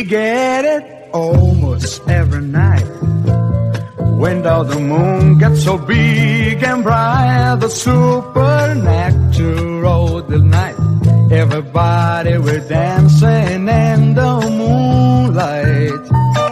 get it almost every night. When the moon gets so big and bright, the supernatural delight. Everybody we're dancing in the moonlight.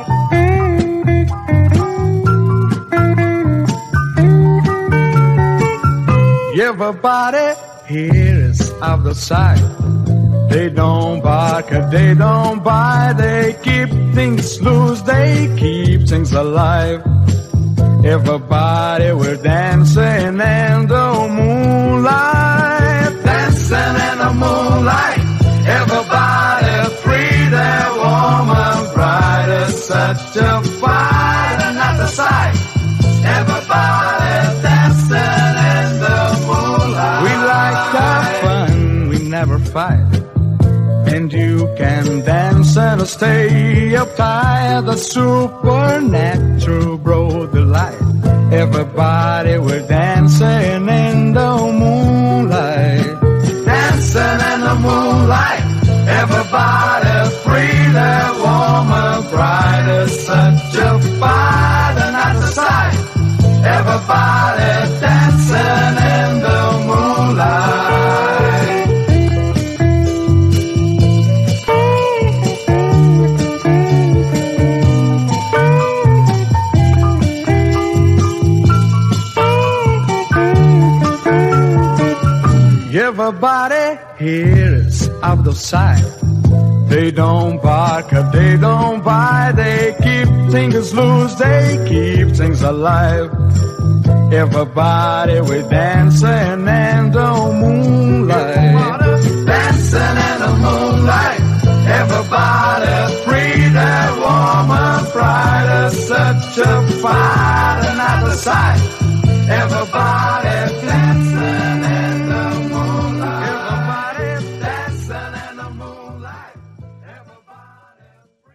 Everybody here is out the sight. They don't bark, they don't bite. They keep things loose, they keep things alive. Everybody we're dancing in the moonlight. Dancing in the moonlight. Everybody free, they're warm and bright. It's such a fight, another sight. Everybody dancing in the moonlight. We like to have fun, we never fight. And you can dance and stay uptight. The supernatural broad delight. Everybody we're dancing in the moonlight. Dancing in the moonlight. Everybody free, they're warm and bright. It's such a fight and not a sight. Everybody dancing in the moonlight. Everybody here is out of sight. They don't bark, they don't bite. They keep things loose, they keep things alive. Everybody we're dancing in the moonlight. Dancing in the moonlight. Everybody